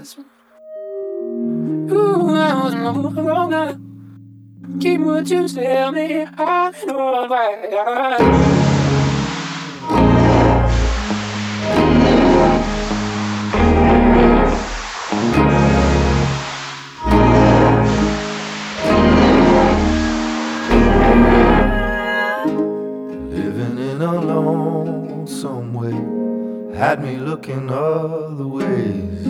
was. Ooh, I was wrong now. Keep what you tell me. I know why. Living in a lonesome way had me looking other ways.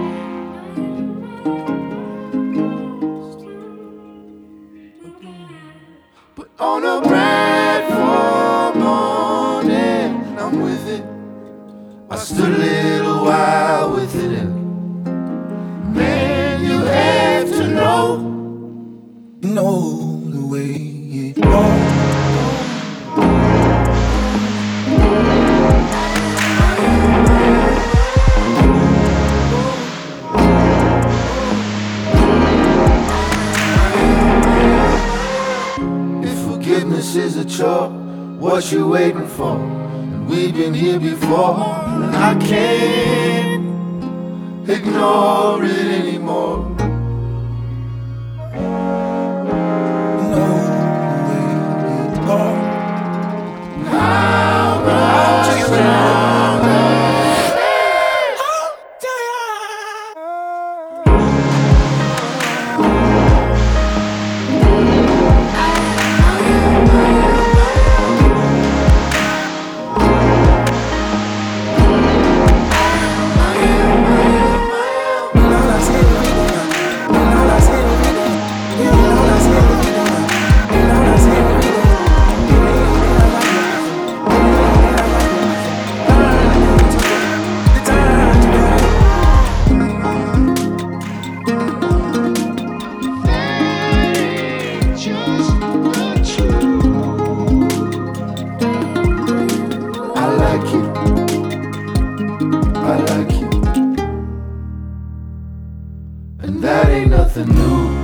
But on a bright fall morning, I'm with it. I stood a little while within it. Man, you have to know the way it goes. Forgiveness is a chore, what you waiting for? And we've been here before, and I can't ignore it anymore. No way it goes. How much longer? I like you, and that ain't nothing new.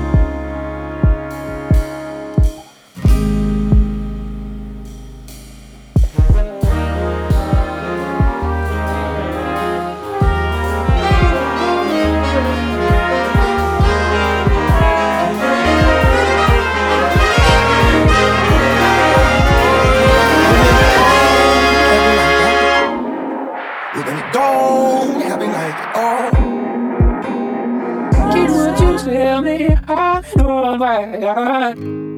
Don't have me like, oh. Keep what you tell me. I know why.